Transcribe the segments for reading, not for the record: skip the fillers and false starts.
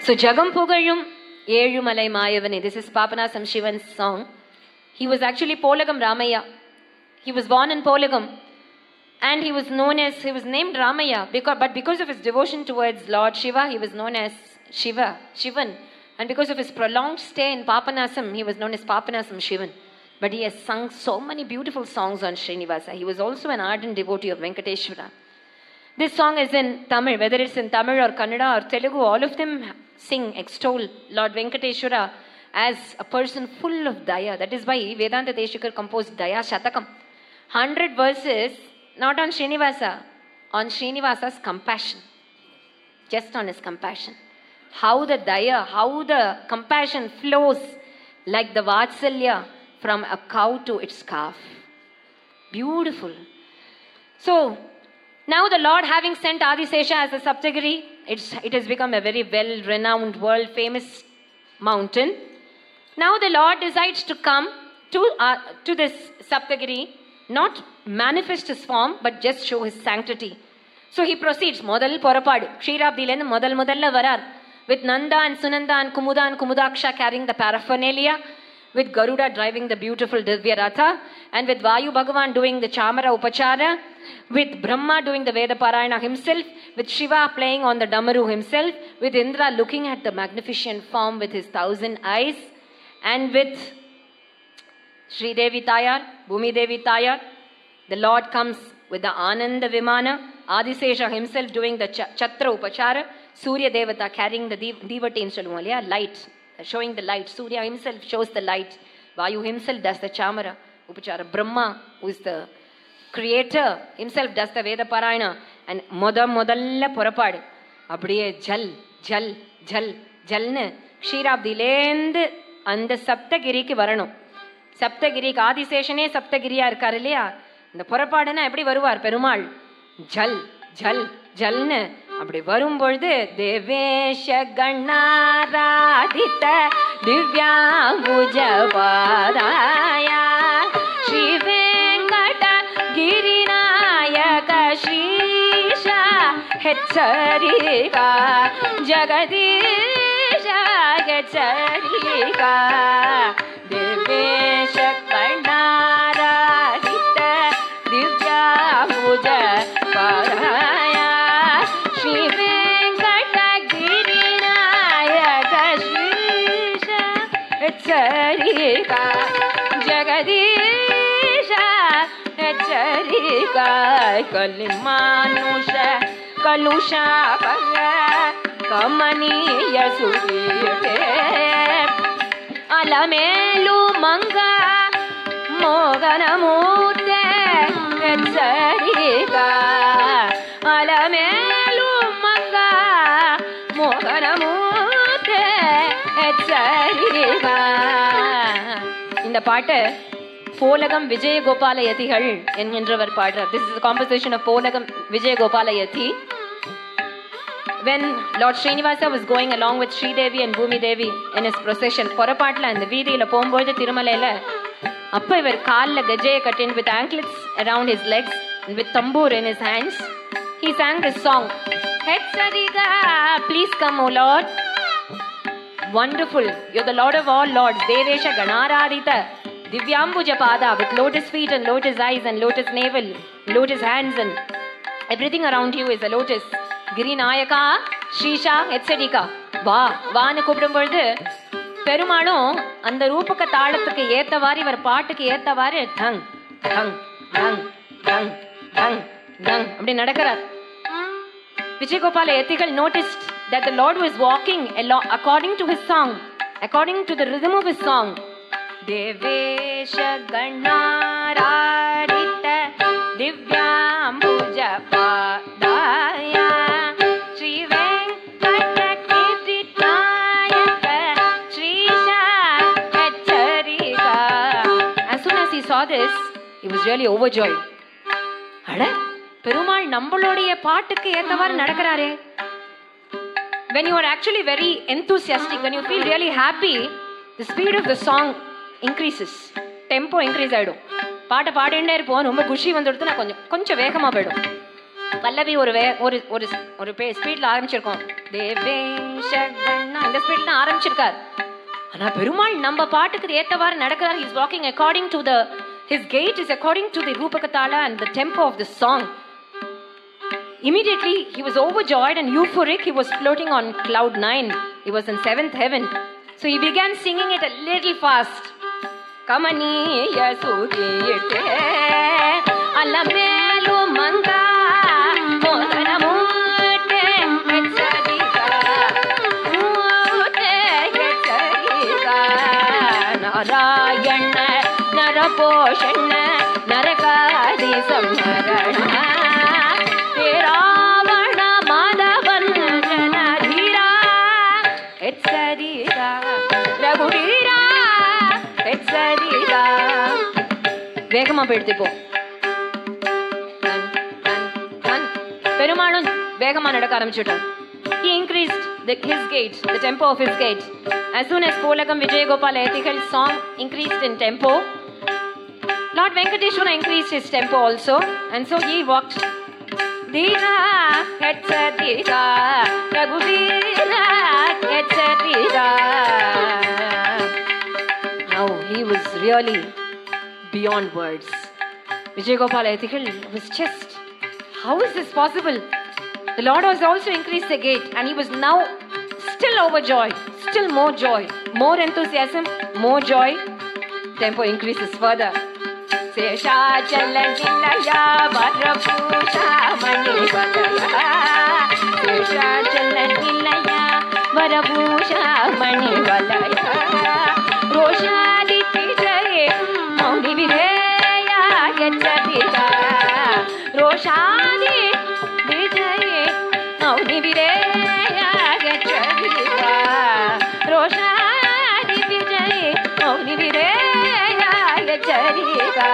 So Jagam Pugalyum Ezhumalai Mayavane. This is Papanasam Shivan's song. He was actually Polagam Ramaya. He was born in Polagam. And he was named Ramaya, but because of his devotion towards Lord Shiva, he was known as Shivan. And because of his prolonged stay in Papanasam, he was known as Papanasam Shivan. But he has sung so many beautiful songs on Srinivasa. He was also an ardent devotee of Venkateshwara. This song is in Tamil, whether it's in Tamil or Kannada or Telugu, all of them extol Lord Venkateshwara as a person full of daya. That is why Vedanta Deshikar composed Daya Shatakam. 100 verses, not on Srinivasa, on Srinivasa's compassion. Just on his compassion. How the daya, how the compassion flows like the Vatsalya from a cow to its calf. Beautiful. So, now the Lord having sent Adisesha as a Saptagiri, it has become a very well-renowned, world-famous mountain. Now the Lord decides to come to this Saptagiri, not manifest his form, but just show his sanctity. So he proceeds. Modal Porapadu. Kshirabdilendu modalla varar. With Nanda and Sunanda and Kumudaksha carrying the paraphernalia. With Garuda driving the beautiful Divya Ratha. And with Vayu Bhagavan doing the Chamara Upachara. With Brahma doing the Veda Parayana himself. With Shiva playing on the Damaru himself. With Indra looking at the magnificent form with his 1,000 eyes. And with Sri Devi Tayar, Bhumi Devi Tayar, the Lord comes with the Ananda Vimana, Adisesha himself doing the Chatra Upachara, Surya Devata carrying the Divatin light, showing the light. Surya himself shows the light. Vayu himself does the Chamara Upachara. Brahma, who is the creator, himself does the Veda Parayana. And Modalla Porapadu. Abdiye Jalne, Kshirabdilendu and the Saptagiri ki Varanam. Saptagiri Adiseshane Saptagiriya irukar illaya. இந்த புறப்பாடுனா எப்படி வருவார் பெருமாள்? ஜல்னு அப்படி வரும்பொழுது தேவேஷ கணாராதித திவ்யாம்புஜ பாதாய ஸ்ரீ வெங்கட கிரிநாயக ஸ்ரீஷ ஹெச்சரிகா ஜகதீஷ ஹெச்சரிகா தேவேஷ கணாராதித திவ்யாம்புஜ பாதாய ஸ்ரீ வெங்கட கிரிநாயக ஸ்ரீஷ ஹெச்சரிகா ஜகதீஷ ஹெச்சரிகா கலிமானுஷ கலுஷா பக கமனீய சுகீர்த்தே அலமேலு மங்க மோகனமூர்த்தே ஹெச்சரிகா அலமேலு மங்க மோகனமூர்த்தே ஹெச்சரிகா. இந்த பாட்டு போலகம் விஜயகோபால யதிகள் என்கின்றவர் பாடுறார். This is the composition of Polagam Vijayagopala Yati. When Lord Srinivasa was going along with Sri Devi and Bhumi Devi in his procession, பொறப்பாட்டில் அந்த வீதியில் போகும்போது திருமலையில் அப்போ இவர் காலில் கஜையை கட்டின் with anklets around his legs and with tamboor in his hands, he sang this song. Hetsariga, please come, O Lord. Wonderful. You're the Lord of all lords. Devesha Ganaradita. Divyambuja Pada with lotus feet and lotus eyes and lotus navel, lotus hands and everything around you is a lotus. Girinayaka, Shrisha, Hetsadika. வான்னு கூப்பிடும் பொழுது பெருமாளும் அந்த ரூபக தாளத்துக்கு ஏத்தவாறு இவர் பாட்டுக்கு ஏத்தவாறு டங் டங் டங் டங் டங் டங் அப்படி நடக்கிறார். Vijayagopala Yatigal noticed that the Lord was walking along according to his song, according to the rhythm of his song. Devesha Ganaradita Divyambuja Padaya Sri Venkata Kiritnayaka Shrisha Hecharika. As soon as he saw this, he was really overjoyed. Ada Perumal நம்மளுடைய பாட்டுக்கு ஏத்தவாறு நடக்கிறாரே. When you are actually very enthusiastic, when you feel really happy, the speed of the song increases. Tempo increase ஆயிடும். பாட்டை பாடிண்டே இருப்போம். ரொம்ப குஷி வந்துடுத்து நான் கொஞ்சம் வேகமாக போயிடும். பல்லவி ஒரு ஸ்பீடில் ஆரம்பிச்சிருக்கோம். தேவேஷ இந்த ஸ்பீட்ல தான் ஆரம்பிச்சிருக்கார். ஆனா பெருமாள் நம்ம பாட்டுக்கு ஏத்தவாறு நடக்கிறார். He is walking according to his gait is according to the Rupakatala and the tempo of the song. Immediately he was overjoyed and euphoric. He was floating on cloud 9. He was in 7th heaven. So he began singing it a little fast. Kamaniya sugite alamelu manga modanamute echadika mute echadika narayana naraposhana narakadi samharana ravana madhavan janadhira echadika raghuvira echadika வேகமா போயிடுது. இப்போ பெருமாளும் வேகமா நடக்க ஆரம்பிச்சுட்டார். He increased his gait, the tempo of his gait. As soon as Polagam Vijayagopala Yathigal's song increased in tempo, Lord Venkateshwara increased his tempo also, and so he walked. Dina echadika raghuvira echadika. Now he was really beyond words. Vijayagopala Yathigal was just, how is this possible? The Lord has also increased the gait, and he was now still overjoyed, still more joy, more enthusiasm, more joy. Tempo increases further. Sesha chalanilaya varapusha mani valaya. Sesha chalanilaya varapusha mani valaya. Roshadi tijaye mauni videya echadika. Roshadi tijaye mauni videya echadika. Roshadi tijaye mauni videya echadika.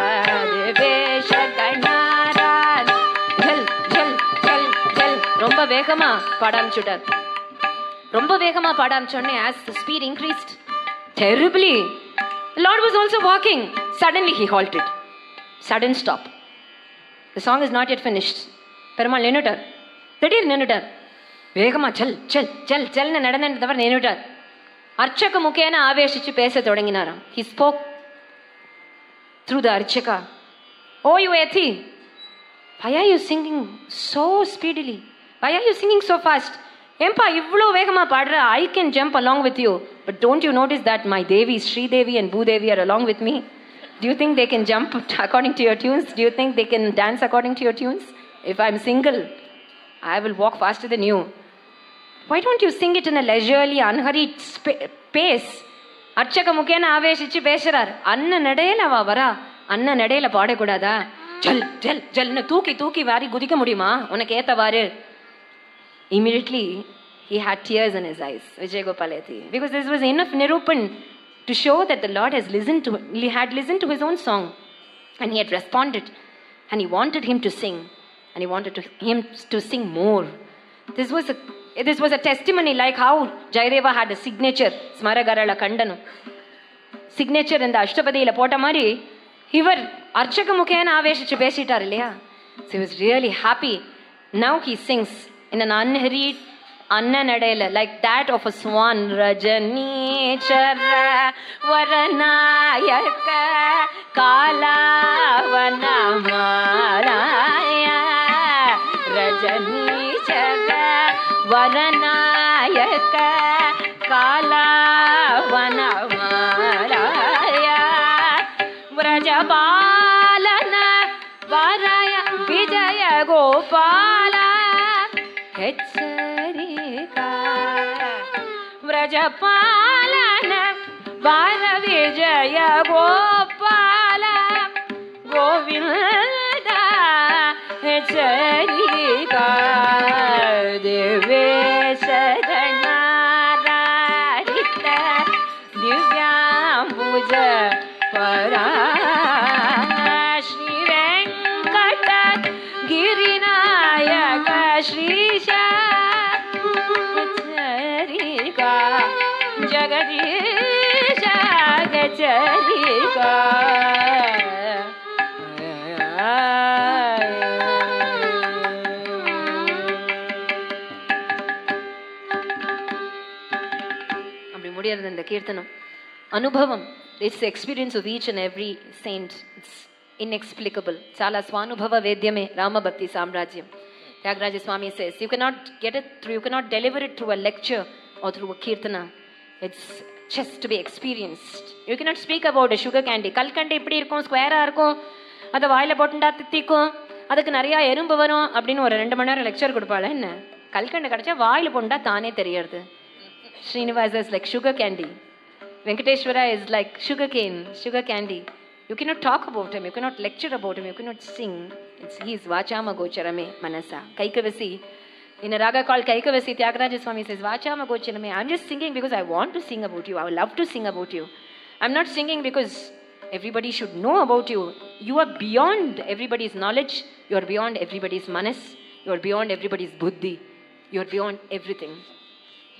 Devesha ganaran jal jal jal jal. ரொம்ப வேகமா பாட ஆரம்பிச்சுட்டார். ரொம்ப வேகமா பாட ஆரம்பிச்சோடனே as the speed increased terribly, the Lord was also walking. Suddenly he halted. Sudden stop. The song is not yet finished. Perumal நின்னுட்டார். திடீர் நின்னுட்டார். வேகமா சல் சல் சல் சல்னு நடந்தது தவிர நின்னுட்டார். அர்ச்சக முகேன ஆவேசிச்சு பேச தொடங்கினாராம். He spoke through the archaka. Oh you Yathi, why are you singing so speedily? Why are you singing so fast? Empa ivlo vegama padra, I can jump along with you, but don't you notice that my Devis, Sri Devi and Bhu Devi are along with me? Do you think they can jump according to your tunes? Do you think they can dance according to your tunes? If I'm single, I will walk faster than you. Why don't you sing it in a leisurely, unhurried pace? அர்ச்சக முகேன ஆவேசிச்சு பேசுறார். அண்ண நடையில அவ வரா, அண்ண நடையில பாடக்கூடாதா? ஜல் ஜல் ஜல்னு தூக்கி தூக்கி வாரி குதிக்க முடியுமா உனக்கு ஏத்தவாறு? Immediately he had tears in his eyes, Vijayagopala Yathi, because this was enough nirupan to show that the Lord had listened to his own song, and he had responded, and he wanted him to sing, and he wanted him to sing more. This was a testimony, like how Jayadeva had a signature, Smaragarala Kandanu signature in the Ashtapadiyila pota mari ivar archaka mukhena aveshichu pesittar illaya. So he was really happy. Now he sings in an unhurried anna nadaila, like that of a swan. Rajanichara varanayaka kalavana malaya. Rajanichara varanayaka kalavana malaya. Vrajapalana varaya Vijaya Gopala echadika. Vrajapalana vara Vijaya Gopala Govinda echadika. Devesha ganararita divyambuja para Shri Venkata Girinayaka Shrisha Gacharika Jagadisha Gacharika. முடியாது இந்த கீர்த்தனம். అనుభవం. It's the experience of each and every saint. It's inexplicable. చాలా స్వానుభవ వేద్యమే రామభక్తి సామ్రాజ్యం. Tyagaraja Swami says, you cannot get it through, you cannot deliver it through a lecture or through a kirtana. It's just to be experienced. You cannot speak about a sugar candy. கல்கண்டு இப்படி இருக்கும், ஸ்கொயராக இருக்கும், அதை வாயில் போட்டுண்டா தித்திக்கும், அதுக்கு நிறையா எறும்பு வரும் அப்படின்னு ஒரு 2 மணி நேரம் லெக்சர் கொடுப்பாள். என்ன கல்கண்டு கிடச்சா வாயில் போட்டுண்டா தானே தெரியறது. Srinivasa is like sugar candy. Venkateshwara is like sugar cane, sugar candy. You cannot talk about him, you cannot lecture about him, you cannot sing. He is Vachama Gocharame Manasa. Kaikavasi. In a raga called Kaikavasi, Tyagaraja Swami says, Vachama Gocharame. I'm just singing because I want to sing about you. I would love to sing about you. I'm not singing because everybody should know about you. You are beyond everybody's knowledge. You are beyond everybody's manas. You are beyond everybody's buddhi. You are beyond everything.